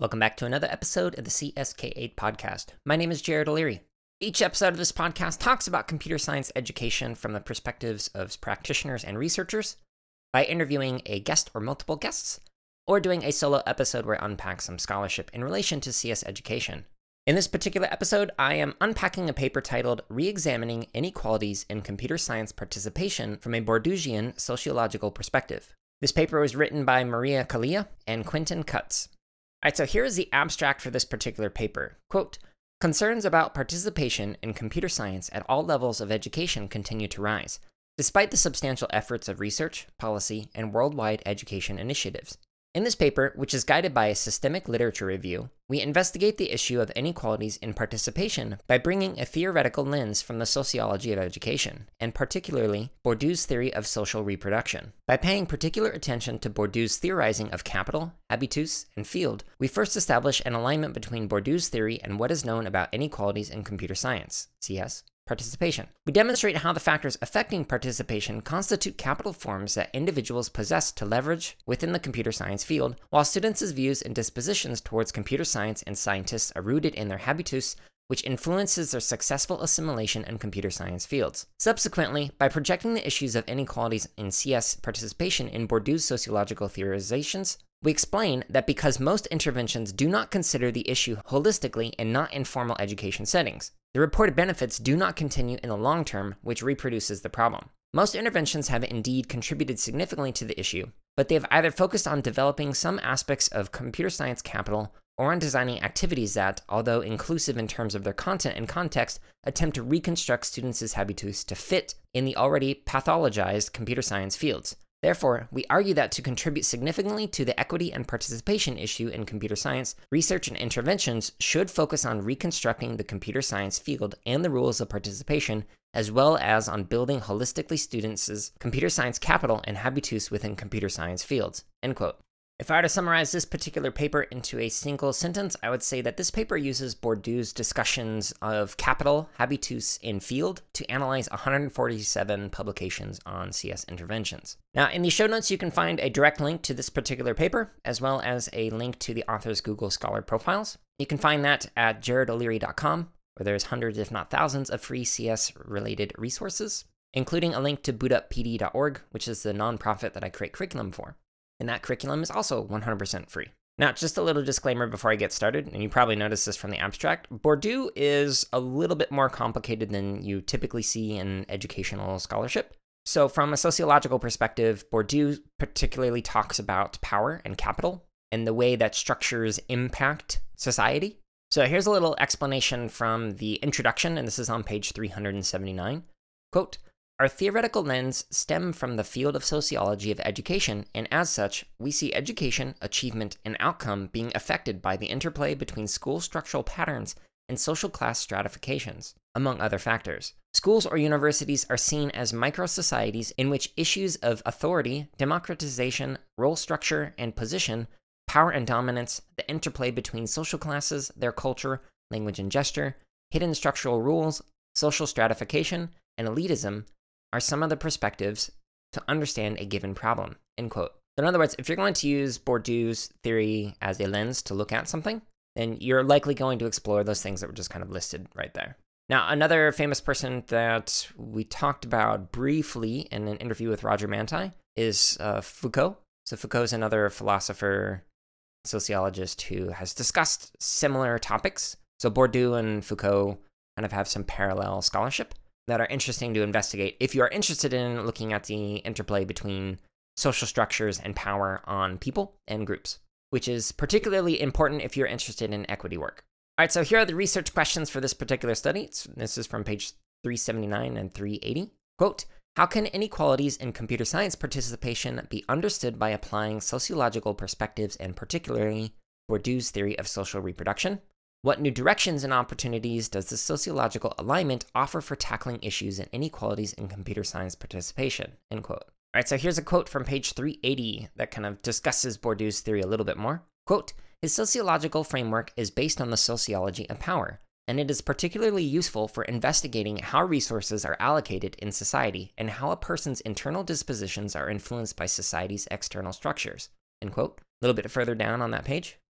Welcome back to another episode of the CSK8 podcast. My name is Jared O'Leary. Each episode of this podcast talks about computer science education from the perspectives of practitioners and researchers by interviewing a guest or multiple guests, or doing a solo episode where I unpack some scholarship in relation to CS education. In this particular episode, I am unpacking a paper titled Re-examining Inequalities in Computer Science Participation from a Bourdieusian Sociological Perspective. This paper was written by Maria Kalia and Quentin Cutts. Alright, so here is the abstract for this particular paper. Quote, "Concerns about participation in computer science at all levels of education continue to rise, despite the substantial efforts of research, policy, and worldwide education initiatives. In this paper, which is guided by a systemic literature review, we investigate the issue of inequalities in participation by bringing a theoretical lens from the sociology of education, and particularly Bourdieu's theory of social reproduction. By paying particular attention to Bourdieu's theorizing of capital, habitus, and field, we first establish an alignment between Bourdieu's theory and what is known about inequalities in computer science, CS, participation. We demonstrate how the factors affecting participation constitute capital forms that individuals possess to leverage within the computer science field, while students' views and dispositions towards computer science and scientists are rooted in their habitus, which influences their successful assimilation in computer science fields. Subsequently, by projecting the issues of inequalities in CS participation in Bourdieu's sociological theorizations, we explain that because most interventions do not consider the issue holistically and not in formal education settings, the reported benefits do not continue in the long term, which reproduces the problem. Most interventions have indeed contributed significantly to the issue, but they have either focused on developing some aspects of computer science capital or on designing activities that, although inclusive in terms of their content and context, attempt to reconstruct students' habitus to fit in the already pathologized computer science fields. Therefore, we argue that to contribute significantly to the equity and participation issue in computer science, research and interventions should focus on reconstructing the computer science field and the rules of participation, as well as on building holistically students' computer science capital and habitus within computer science fields." End quote. If I were to summarize this particular paper into a single sentence, I would say that this paper uses Bourdieu's discussions of capital, habitus, and field to analyze 147 publications on CS interventions. Now, in the show notes, you can find a direct link to this particular paper, as well as a link to the author's Google Scholar profiles. You can find that at jaredoleary.com, where there's hundreds, if not thousands, of free CS-related resources, including a link to bootupPD.org, which is the nonprofit that I create curriculum for. And that curriculum is also 100% free. Now, just a little disclaimer before I get started, and you probably noticed this from the abstract, Bourdieu is a little bit more complicated than you typically see in educational scholarship. So from a sociological perspective, Bourdieu particularly talks about power and capital and the way that structures impact society. So here's a little explanation from the introduction, and this is on page 379. Quote, "Our theoretical lens stem from the field of sociology of education, and as such, we see education, achievement, and outcome being affected by the interplay between school structural patterns and social class stratifications, among other factors. Schools or universities are seen as micro-societies in which issues of authority, democratization, role structure and position, power and dominance, the interplay between social classes, their culture, language and gesture, hidden structural rules, social stratification, and elitism are some of the perspectives to understand a given problem." End quote. So in other words, if you're going to use Bourdieu's theory as a lens to look at something, then you're likely going to explore those things that were just kind of listed right there. Now, another famous person that we talked about briefly in an interview with Roger Manti is Foucault. So Foucault is another philosopher, sociologist who has discussed similar topics. So Bourdieu and Foucault kind of have some parallel scholarship that are interesting to investigate if you are interested in looking at the interplay between social structures and power on people and groups, which is particularly important if you're interested in equity work. All right, so here are the research questions for this particular study. This is from page 379 and 380. Quote, "How can inequalities in computer science participation be understood by applying sociological perspectives and particularly Bourdieu's theory of social reproduction? What new directions and opportunities does the sociological alignment offer for tackling issues and inequalities in computer science participation?" End quote. All right, so here's a quote from page 380 that kind of discusses Bourdieu's theory a little bit more. Quote, "His sociological framework is based on the sociology of power, and it is particularly useful for investigating how resources are allocated in society and how a person's internal dispositions are influenced by society's external structures." End quote. A little bit further down on that page.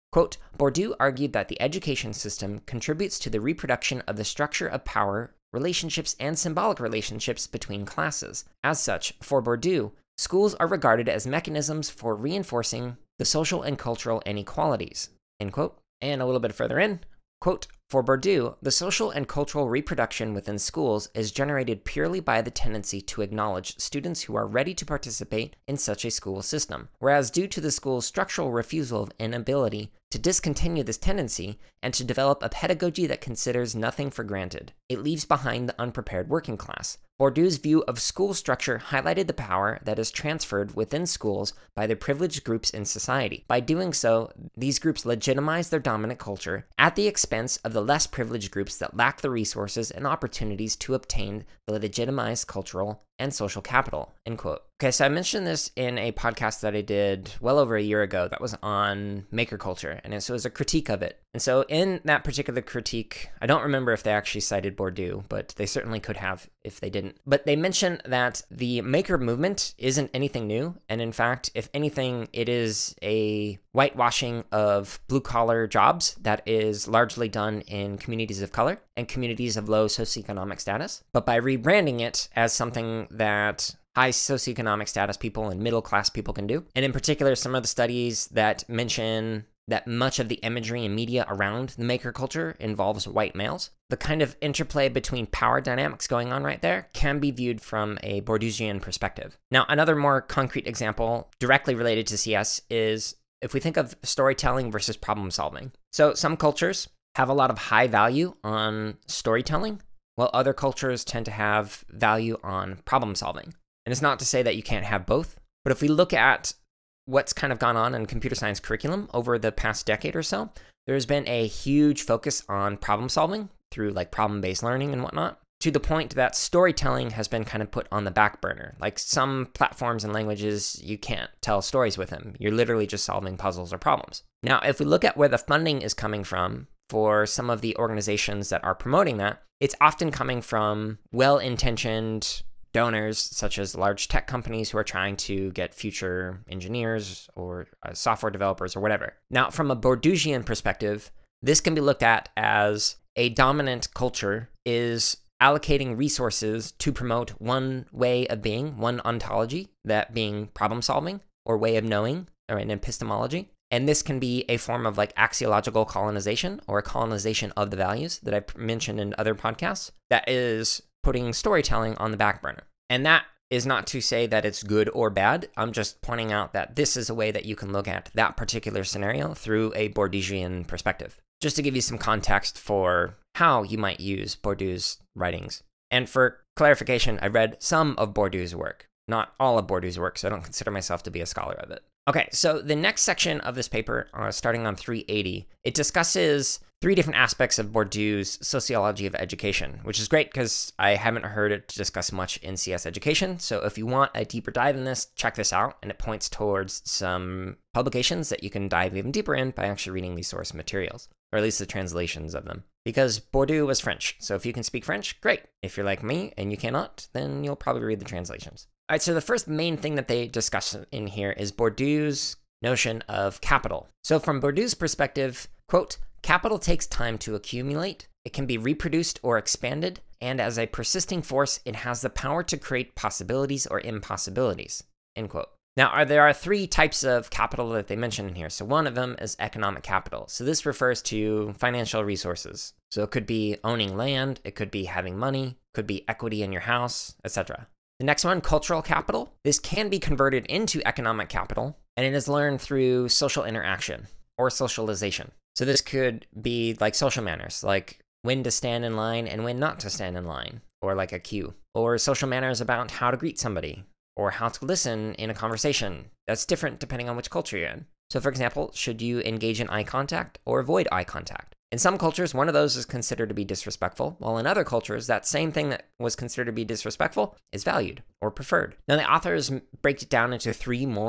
Quote, Bourdieu argued that the education system contributes to the reproduction of the structure of power, relationships, and symbolic relationships between classes. As such, for Bourdieu, schools are regarded as mechanisms for reinforcing the social and cultural inequalities, end quote. And a little bit further in, quote, for Bourdieu, the social and cultural reproduction within schools is generated purely by the tendency to acknowledge students who are ready to participate in such a school system, whereas due to the school's structural refusal of inability to discontinue this tendency and to develop a pedagogy that considers nothing for granted, it leaves behind the unprepared working class. Bourdieu's view of school structure highlighted the power that is transferred within schools by the privileged groups in society. By doing so, these groups legitimize their dominant culture at the expense of the less privileged groups that lack the resources and opportunities to obtain the legitimized cultural and social capital, end quote. Okay, so I mentioned this in a podcast that I did well over a year ago that was on maker culture, and so it was a critique of it. And so in that particular critique, I don't remember if they actually cited Bourdieu, but they certainly could have if they didn't. But they mentioned that the maker movement isn't anything new, and in fact, if anything, it is a whitewashing of blue-collar jobs that is largely done in communities of color and communities of low socioeconomic status. But by rebranding it as something that high socioeconomic status people and middle-class people can do, and in particular, some of the studies that mention that much of the imagery and media around the maker culture involves white males. The kind of interplay between power dynamics going on right there can be viewed from a Bourdieusian perspective. Now, another more concrete example directly related to CS is if we think of storytelling versus problem solving. So some cultures have a lot of high value on storytelling, while other cultures tend to have value on problem solving. And it's not to say that you can't have both, but if we look at what's kind of gone on in computer science curriculum over the past decade or so, there's been a huge focus on problem solving through like problem-based learning and whatnot, to the point that storytelling has been kind of put on the back burner. Like some platforms and languages, you can't tell stories with them. You're literally just solving puzzles or problems. Now, if we look at where the funding is coming from for some of the organizations that are promoting that, it's often coming from well-intentioned donors, such as large tech companies who are trying to get future engineers or software developers or whatever. Now, from a Bourdieusian perspective, this can be looked at as a dominant culture is allocating resources to promote one way of being, one ontology, that being problem solving or way of knowing, or an epistemology. And this can be a form of like axiological colonization or a colonization of the values that I've mentioned in other podcasts that is putting storytelling on the back burner. And that is not to say that it's good or bad. I'm just pointing out that this is a way that you can look at that particular scenario through a Bourdieusian perspective. Just to give you some context for how you might use Bourdieu's writings. And for clarification, I read some of Bourdieu's work, not all of Bourdieu's work, so I don't consider myself to be a scholar of it. Okay, so the next section of this paper, starting on 380, it discusses three different aspects of Bourdieu's sociology of education, which is great because I haven't heard it discussed much in CS education. So if you want a deeper dive in this, check this out. And it points towards some publications that you can dive even deeper in by actually reading these source materials, or at least the translations of them. Because Bourdieu was French, so if you can speak French, great. If you're like me and you cannot, then you'll probably read the translations. All right, so the first main thing that they discuss in here is Bourdieu's notion of capital. So from Bourdieu's perspective, quote, capital takes time to accumulate, it can be reproduced or expanded, and as a persisting force, it has the power to create possibilities or impossibilities, end quote. Now, there are three types of capital that they mention in here. So one of them is economic capital. So this refers to financial resources. So it could be owning land, it could be having money, could be equity in your house, etc. The next one, cultural capital. This can be converted into economic capital, and it is learned through social interaction or socialization. So this could be like social manners, like when to stand in line and when not to stand in line, or like a queue, or social manners about how to greet somebody, or how to listen in a conversation. That's different depending on which culture you're in. So for example, should you engage in eye contact or avoid eye contact? In some cultures, one of those is considered to be disrespectful, while in other cultures, that same thing that was considered to be disrespectful is valued or preferred. Now, the authors break it down into three more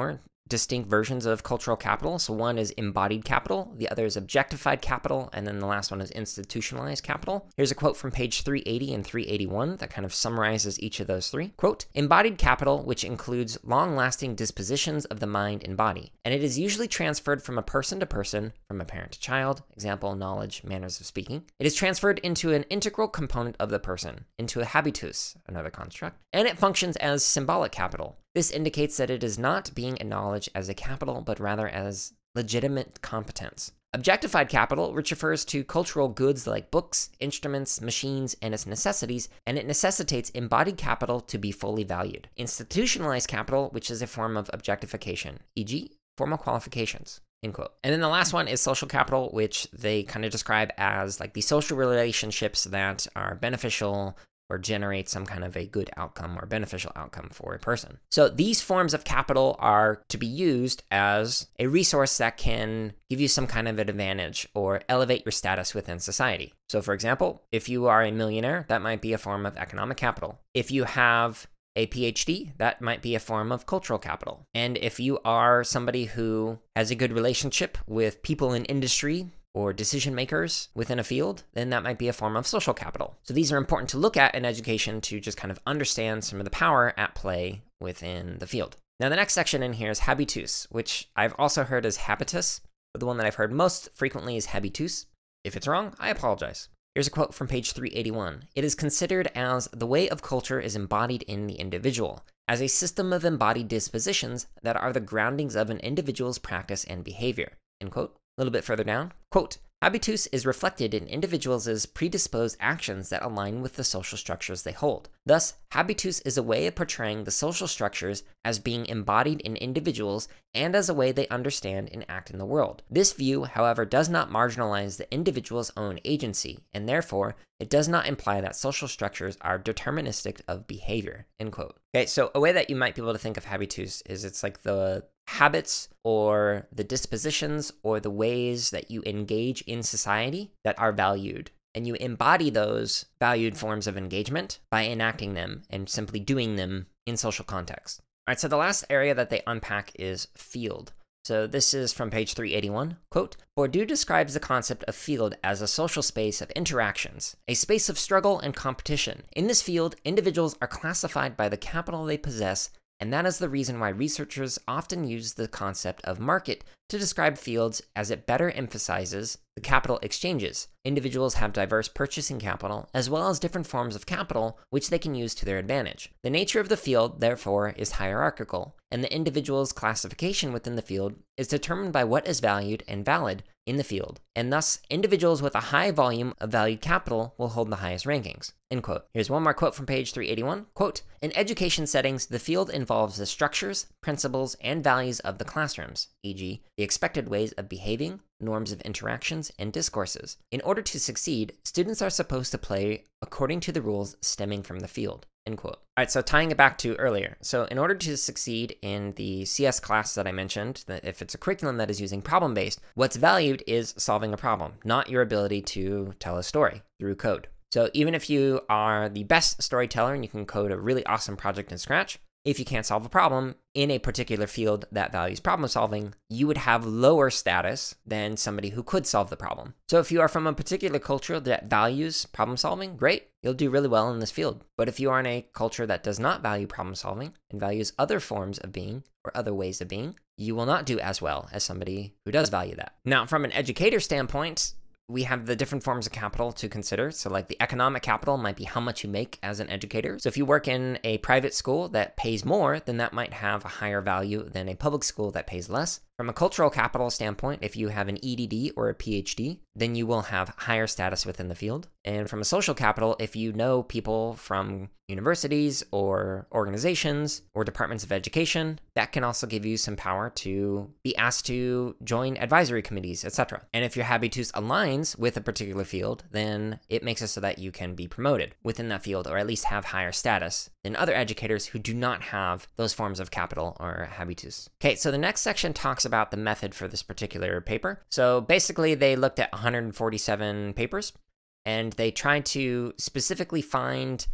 distinct versions of cultural capital. So one is embodied capital, the other is objectified capital, and then the last one is institutionalized capital. Here's a quote from page 380 and 381 that kind of summarizes each of those three. Quote, embodied capital, which includes long-lasting dispositions of the mind and body, and it is usually transferred from a person to person, from a parent to child, example, knowledge, manners of speaking. It is transferred into an integral component of the person, into a habitus, another construct, and it functions as symbolic capital. This indicates that it is not being acknowledged as a capital, but rather as legitimate competence. Objectified capital, which refers to cultural goods like books, instruments, machines, and its necessities, and it necessitates embodied capital to be fully valued. Institutionalized capital, which is a form of objectification, e.g., formal qualifications. End quote. And then the last one is social capital, which they kind of describe as like the social relationships that are beneficial or generate some kind of a good outcome or beneficial outcome for a person. So these forms of capital are to be used as a resource that can give you some kind of an advantage or elevate your status within society. So for example, if you are a millionaire, that might be a form of economic capital. If you have a PhD, that might be a form of cultural capital. And if you are somebody who has a good relationship with people in industry or decision makers within a field, then that might be a form of social capital. So these are important to look at in education to just kind of understand some of the power at play within the field. Now the next section in here is habitus, which I've also heard as habitus, but the one that I've heard most frequently is habitus. If it's wrong, I apologize. Here's a quote from page 381. It is considered as the way of culture is embodied in the individual, as a system of embodied dispositions that are the groundings of an individual's practice and behavior. End quote. A little bit further down, quote, habitus is reflected in individuals' predisposed actions that align with the social structures they hold. Thus, habitus is a way of portraying the social structures as being embodied in individuals and as a way they understand and act in the world. This view, however, does not marginalize the individual's own agency, and therefore, it does not imply that social structures are deterministic of behavior, end quote. Okay, so a way that you might be able to think of habitus is it's like the habits or the dispositions or the ways that you engage in society that are valued. And you embody those valued forms of engagement by enacting them and simply doing them in social context. All right, so the last area that they unpack is field. So this is from page 381. Quote, Bourdieu describes the concept of field as a social space of interactions, a space of struggle and competition. In this field, individuals are classified by the capital they possess, and that is the reason why researchers often use the concept of market to describe fields, as it better emphasizes the capital exchanges. Individuals have diverse purchasing capital, as well as different forms of capital, which they can use to their advantage. The nature of the field, therefore, is hierarchical, and the individual's classification within the field is determined by what is valued and valid in the field, and thus individuals with a high volume of valued capital will hold the highest rankings. End quote. Here's one more quote from page 381. Quote, in education settings, the field involves the structures, principles, and values of the classrooms, e.g., the expected ways of behaving, norms of interactions, and discourses. In order to succeed, students are supposed to play according to the rules stemming from the field. End quote. All right, so tying it back to earlier. So in order to succeed in the CS class that I mentioned, that if it's a curriculum that is using problem-based, what's valued is solving a problem, not your ability to tell a story through code. So even if you are the best storyteller and you can code a really awesome project in Scratch, if you can't solve a problem in a particular field that values problem solving, you would have lower status than somebody who could solve the problem. So if you are from a particular culture that values problem solving, great, you'll do really well in this field. But if you are in a culture that does not value problem solving and values other forms of being or other ways of being, you will not do as well as somebody who does value that. Now, from an educator standpoint, we have the different forms of capital to consider. So like the economic capital might be how much you make as an educator. So if you work in a private school that pays more, then that might have a higher value than a public school that pays less. From a cultural capital standpoint, if you have an EDD or a PhD, then you will have higher status within the field. And from a social capital, if you know people from universities or organizations or departments of education, that can also give you some power to be asked to join advisory committees, etc. And if your habitus aligns with a particular field, then it makes it so that you can be promoted within that field or at least have higher status than other educators who do not have those forms of capital or habitus. Okay, so the next section talks about the method for this particular paper. So basically they looked at 147 papers and they tried to specifically find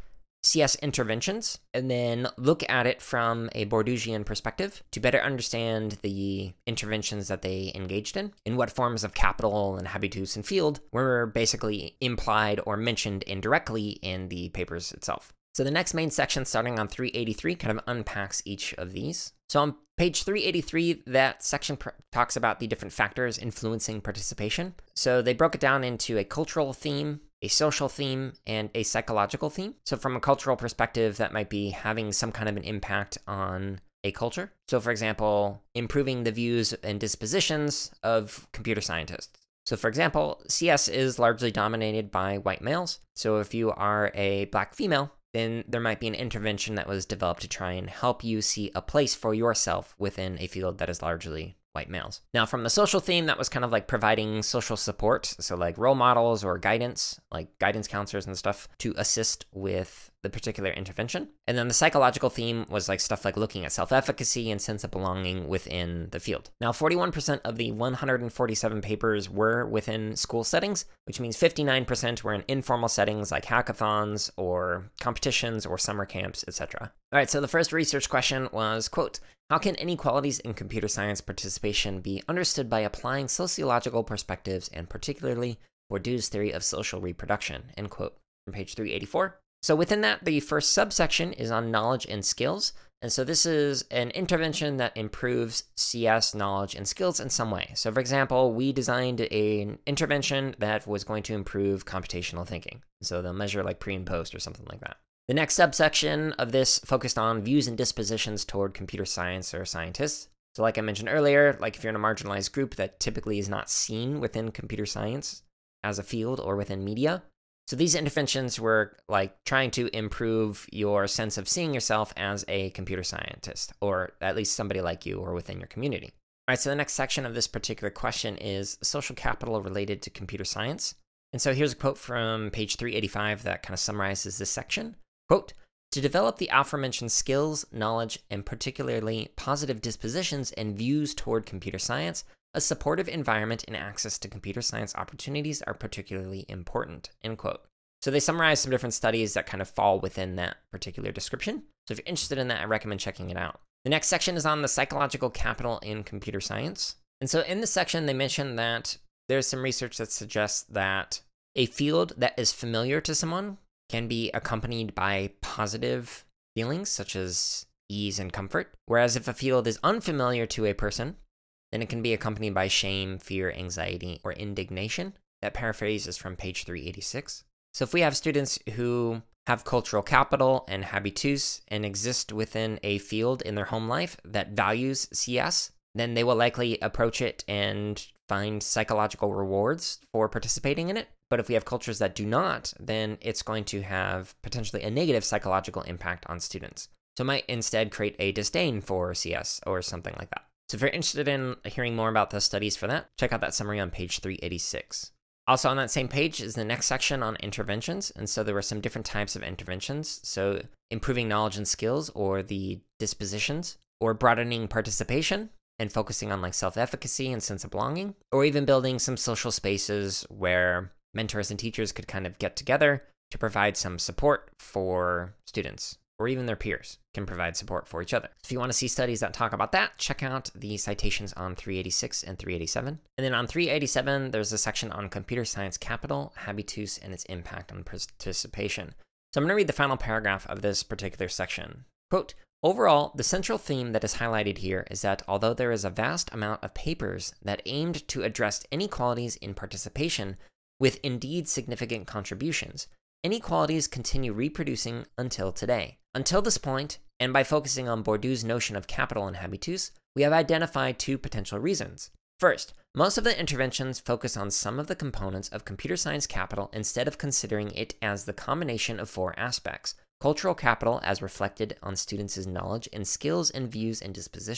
CS interventions, and then look at it from a Bourdieusian perspective to better understand the interventions that they engaged in what forms of capital and habitus and field were basically implied or mentioned indirectly in the papers itself. So the next main section, starting on 383, kind of unpacks each of these. So on page 383, that section talks about the different factors influencing participation. So they broke it down into a cultural theme, a social theme, and a psychological theme. So from a cultural perspective, that might be having some kind of an impact on a culture. So for example, improving the views and dispositions of computer scientists. So for example, CS is largely dominated by white males. So if you are a black female, then there might be an intervention that was developed to try and help you see a place for yourself within a field that is largely white males. Now, from the social theme, that was kind of like providing social support, so like role models or guidance, like guidance counselors and stuff, to assist with the particular intervention. And then the psychological theme was like stuff like looking at self-efficacy and sense of belonging within the field. Now, 41% of the 147 papers were within school settings, which means 59% were in informal settings like hackathons or competitions or summer camps, etc. All right, so the first research question was, quote, how can inequalities in computer science participation be understood by applying sociological perspectives and particularly Bourdieu's theory of social reproduction, end quote, from page 384. So within that, the first subsection is on knowledge and skills. And so this is an intervention that improves CS knowledge and skills in some way. So for example, we designed an intervention that was going to improve computational thinking. So they'll measure like pre and post or something like that. The next subsection of this focused on views and dispositions toward computer science or scientists. So like I mentioned earlier, like if you're in a marginalized group that typically is not seen within computer science as a field or within media. So these interventions were like trying to improve your sense of seeing yourself as a computer scientist, or at least somebody like you or within your community. All right, so the next section of this particular question is social capital related to computer science. And so here's a quote from page 385 that kind of summarizes this section. Quote, to develop the aforementioned skills, knowledge, and particularly positive dispositions and views toward computer science, a supportive environment and access to computer science opportunities are particularly important, end quote. So they summarize some different studies that kind of fall within that particular description. So if you're interested in that, I recommend checking it out. The next section is on the psychological capital in computer science. And so in this section, they mention that there's some research that suggests that a field that is familiar to someone can be accompanied by positive feelings such as ease and comfort. Whereas if a field is unfamiliar to a person, then it can be accompanied by shame, fear, anxiety, or indignation. That paraphrase is from page 386. So if we have students who have cultural capital and habitus and exist within a field in their home life that values CS, then they will likely approach it and find psychological rewards for participating in it. But if we have cultures that do not, then it's going to have potentially a negative psychological impact on students. So it might instead create a disdain for CS or something like that. So if you're interested in hearing more about the studies for that, check out that summary on page 386. Also on that same page is the next section on interventions. And so there were some different types of interventions. So improving knowledge and skills, or the dispositions, or broadening participation and focusing on like self-efficacy and sense of belonging, or even building some social spaces where mentors and teachers could kind of get together to provide some support for students, or even their peers can provide support for each other. If you want to see studies that talk about that, check out the citations on 386 and 387. And then on 387, there's a section on computer science capital, habitus, and its impact on participation. So I'm going to read the final paragraph of this particular section. Quote, overall, the central theme that is highlighted here is that although there is a vast amount of papers that aimed to address inequalities in participation, with indeed significant contributions, inequalities continue reproducing until today. Until this point, and by focusing on Bourdieu's notion of capital and habitus, we have identified two potential reasons. First, most of the interventions focus on some of the components of computer science capital instead of considering it as the combination of four aspects: cultural capital as reflected on students' knowledge and skills and views and dispositions,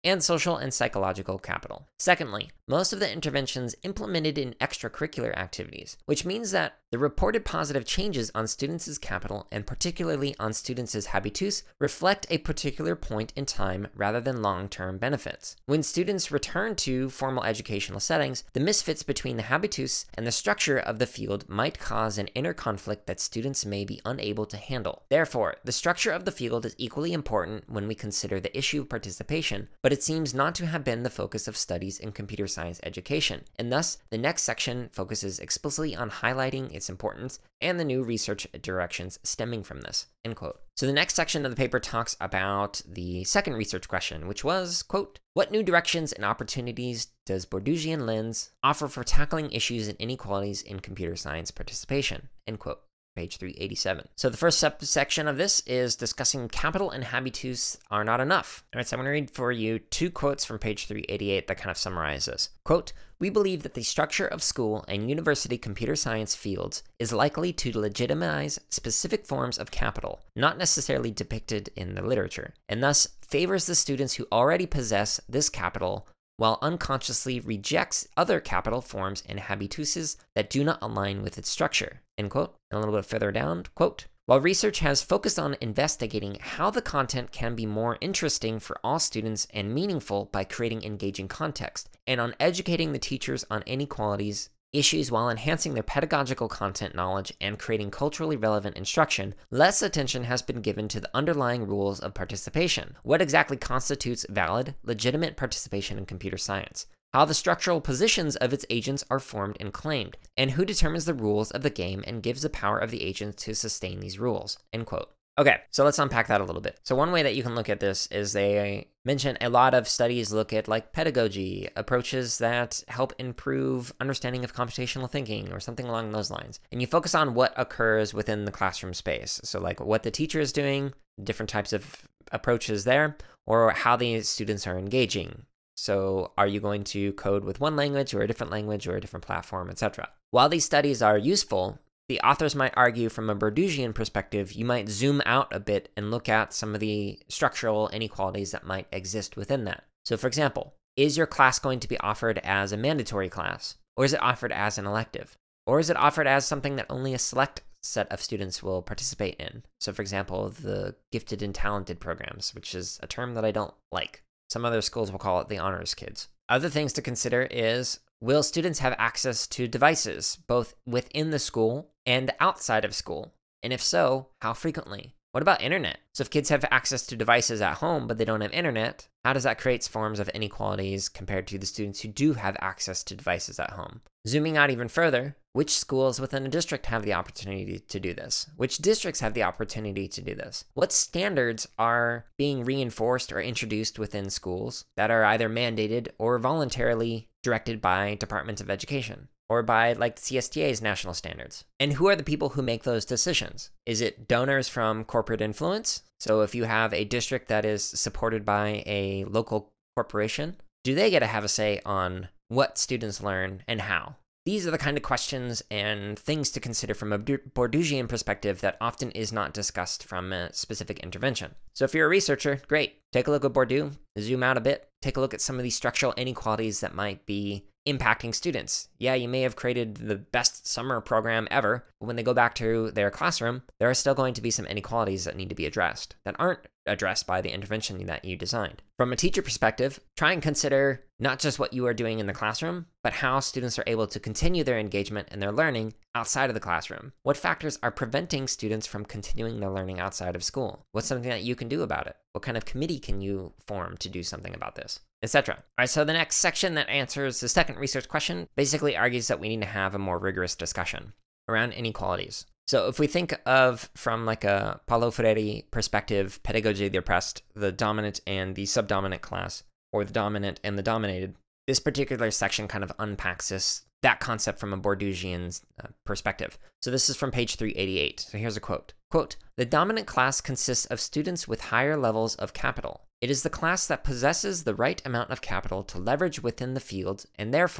and social and psychological capital. Secondly, most of the interventions implemented in extracurricular activities, which means that the reported positive changes on students' capital, and particularly on students' habitus, reflect a particular point in time rather than long-term benefits. When students return to formal educational settings, the misfits between the habitus and the structure of the field might cause an inner conflict that students may be unable to handle. Therefore, the structure of the field is equally important when we consider the issue of participation, but it seems not to have been the focus of studies in computer science education, and thus the next section focuses explicitly on highlighting its importance and the new research directions stemming from this, end quote. So the next section of the paper talks about the second research question, which was, quote, what new directions and opportunities does Bourdieuian lens offer for tackling issues and inequalities in computer science participation, end quote. Page 387. So the first subsection of this is discussing capital and habitus are not enough. All right, so I'm going to read for you two quotes from page 388 that kind of summarize this. Quote, we believe that the structure of school and university computer science fields is likely to legitimize specific forms of capital, not necessarily depicted in the literature, and thus favors the students who already possess this capital while unconsciously rejects other capital forms and habituses that do not align with its structure, end quote. And a little bit further down, quote, while research has focused on investigating how the content can be more interesting for all students and meaningful by creating engaging context, and on educating the teachers on inequalities issues while enhancing their pedagogical content knowledge and creating culturally relevant instruction, less attention has been given to the underlying rules of participation. What exactly constitutes valid, legitimate participation in computer science? How the structural positions of its agents are formed and claimed, and who determines the rules of the game and gives the power of the agents to sustain these rules, end quote. Okay, so let's unpack that a little bit. So one way that you can look at this is they mention a lot of studies look at like pedagogy, approaches that help improve understanding of computational thinking or something along those lines. And you focus on what occurs within the classroom space. So like what the teacher is doing, different types of approaches there, or how the students are engaging. So are you going to code with one language or a different language or a different platform, etc.? While these studies are useful, the authors might argue from a Bourdieuian perspective, you might zoom out a bit and look at some of the structural inequalities that might exist within that. So for example, is your class going to be offered as a mandatory class? Or is it offered as an elective? Or is it offered as something that only a select set of students will participate in? So for example, the gifted and talented programs, which is a term that I don't like. Some other schools will call it the honors kids. Other things to consider is, will students have access to devices, both within the school and outside of school? And if so, how frequently? What about internet? So if kids have access to devices at home, but they don't have internet, how does that create forms of inequalities compared to the students who do have access to devices at home? Zooming out even further, which schools within a district have the opportunity to do this? Which districts have the opportunity to do this? What standards are being reinforced or introduced within schools that are either mandated or voluntarily directed by Departments of Education? Or by like the CSTA's national standards? And who are the people who make those decisions? Is it donors from corporate influence? So if you have a district that is supported by a local corporation, do they get to have a say on what students learn and how? These are the kind of questions and things to consider from a Bourdieuian perspective that often is not discussed from a specific intervention. So if you're a researcher, great. Take a look at Bourdieu, zoom out a bit, take a look at some of these structural inequalities that might be impacting students. Yeah, you may have created the best summer program ever, but when they go back to their classroom, there are still going to be some inequalities that need to be addressed that aren't addressed by the intervention that you designed. From a teacher perspective, try and consider not just what you are doing in the classroom, but how students are able to continue their engagement and their learning outside of the classroom. What factors are preventing students from continuing their learning outside of school? What's something that you can do about it? What kind of committee can you form to do something about this? Etc. All right, so the next section that answers the second research question basically argues that we need to have a more rigorous discussion around inequalities. So if we think of from like a Paulo Freire perspective, pedagogy of the oppressed, the dominant and the subdominant class, or the dominant and the dominated, this particular section kind of unpacks that concept from a Bourdieuian perspective. So this is from page 388. So here's a quote. Quote, the dominant class consists of students with higher levels of capital. It is the class that possesses the right amount of capital to leverage within the field and therefore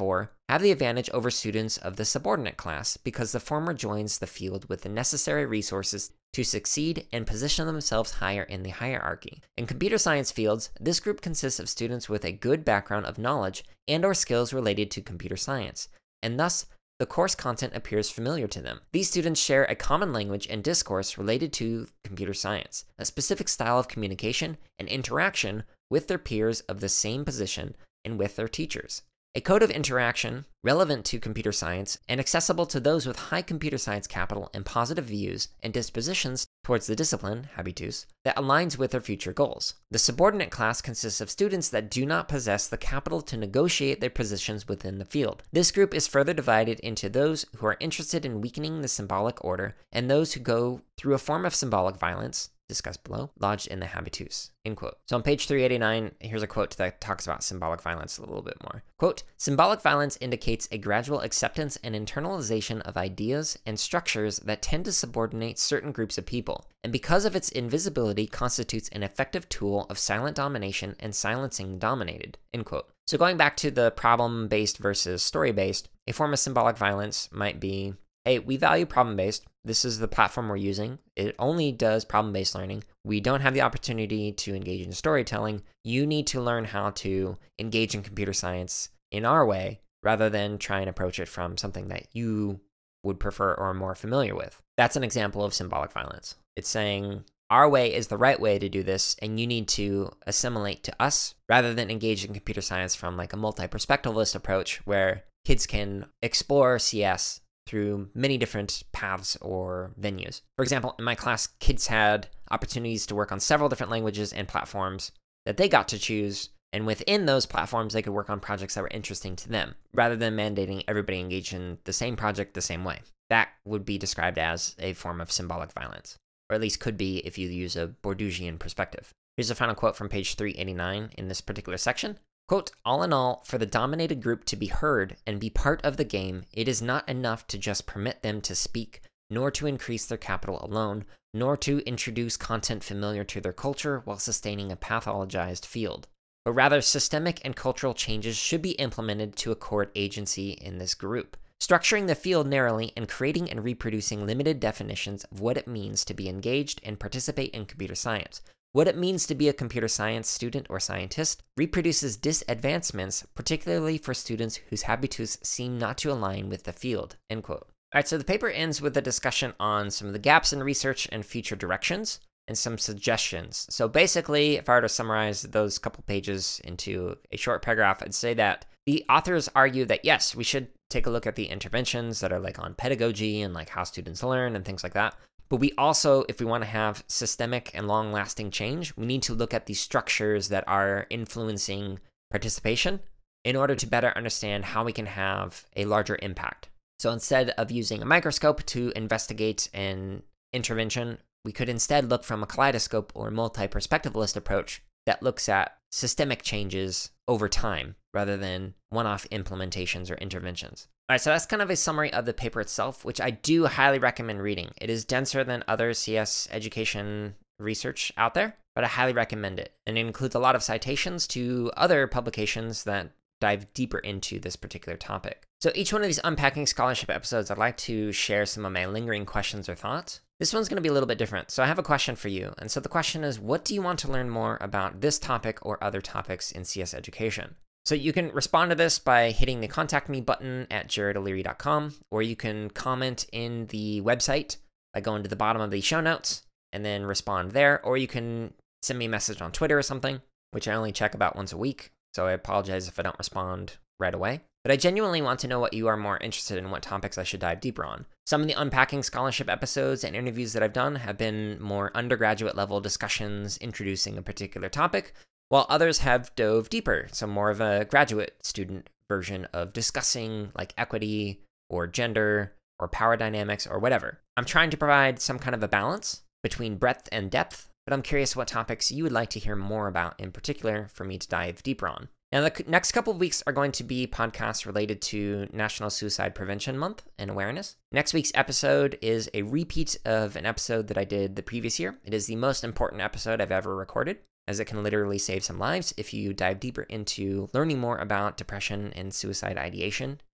have the advantage over students of the subordinate class because the former joins the field with the necessary resources to succeed and position themselves higher in the hierarchy. In computer science fields, this group consists of students with a good background of knowledge and/or skills related to computer science, and thus the course content appears familiar to them. These students share a common language and discourse related to computer science, a specific style of communication and interaction with their peers of the same position and with their teachers. A code of interaction relevant to computer science and accessible to those with high computer science capital and positive views and dispositions towards the discipline, habitus, that aligns with their future goals. The subordinate class consists of students that do not possess the capital to negotiate their positions within the field. This group is further divided into those who are interested in weakening the symbolic order and those who go through a form of symbolic violence, discussed below, lodged in the habitus, end quote. So on page 389, here's a quote that talks about symbolic violence a little bit more. Quote, symbolic violence indicates a gradual acceptance and internalization of ideas and structures that tend to subordinate certain groups of people, and because of its invisibility constitutes an effective tool of silent domination and silencing the dominated, end quote. So going back to the problem-based versus story-based, a form of symbolic violence might be, hey, we value problem-based. This is the platform we're using. It only does problem-based learning. We don't have the opportunity to engage in storytelling. You need to learn how to engage in computer science in our way rather than try and approach it from something that you would prefer or are more familiar with. That's an example of symbolic violence. It's saying our way is the right way to do this, and you need to assimilate to us rather than engage in computer science from like a multi-perspectivalist approach where kids can explore CS through many different paths or venues. For example, in my class, kids had opportunities to work on several different languages and platforms that they got to choose, and within those platforms, they could work on projects that were interesting to them, rather than mandating everybody engage in the same project the same way. That would be described as a form of symbolic violence, or at least could be if you use a Bourdieusian perspective. Here's a final quote from page 389 in this particular section. Quote, all in all, for the dominated group to be heard and be part of the game, it is not enough to just permit them to speak, nor to increase their capital alone, nor to introduce content familiar to their culture while sustaining a pathologized field. But rather, systemic and cultural changes should be implemented to accord agency in this group, structuring the field narrowly and creating and reproducing limited definitions of what it means to be engaged and participate in computer science. What it means to be a computer science student or scientist reproduces disadvancements, particularly for students whose habitus seem not to align with the field, end quote. All right, so the paper ends with a discussion on some of the gaps in research and future directions and some suggestions. So basically, if I were to summarize those couple pages into a short paragraph, I'd say that the authors argue that yes, we should take a look at the interventions that are like on pedagogy and like how students learn and things like that. But we also, if we want to have systemic and long-lasting change, we need to look at the structures that are influencing participation in order to better understand how we can have a larger impact. So instead of using a microscope to investigate an intervention, we could instead look from a kaleidoscope or multi-perspectivalist approach that looks at systemic changes over time rather than one-off implementations or interventions. All right, so that's kind of a summary of the paper itself, which I do highly recommend reading. It is denser than other CS education research out there, but I highly recommend it. And it includes a lot of citations to other publications that dive deeper into this particular topic. So each one of these Unpacking Scholarship episodes, I'd like to share some of my lingering questions or thoughts. This one's going to be a little bit different. So I have a question for you. And so the question is, what do you want to learn more about this topic or other topics in CS education? So you can respond to this by hitting the contact me button at jaredoleary.com, or you can comment in the website by going to the bottom of the show notes and then respond there, or you can send me a message on Twitter or something, which I only check about once a week. So I apologize if I don't respond right away. But I genuinely want to know what you are more interested in, what topics I should dive deeper on. Some of the Unpacking Scholarship episodes and interviews that I've done have been more undergraduate level discussions introducing a particular topic, while others have dove deeper, so more of a graduate student version of discussing like equity or gender or power dynamics or whatever. I'm trying to provide some kind of a balance between breadth and depth, but I'm curious what topics you would like to hear more about in particular for me to dive deeper on. Now, the next couple of weeks are going to be podcasts related to National Suicide Prevention Month and awareness. Next week's episode is a repeat of an episode that I did the previous year. It is the most important episode I've ever recorded, as it can literally save some lives if you dive deeper into learning more about depression and suicide ideation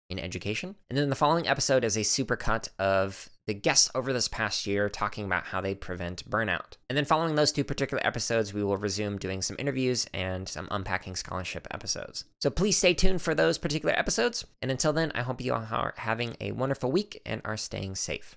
in education. And then the following episode is a supercut of the guests over this past year talking about how they prevent burnout. And then following those two particular episodes, we will resume doing some interviews and some unpacking scholarship episodes. So please stay tuned for those particular episodes. And until then, I hope you all are having a wonderful week and are staying safe.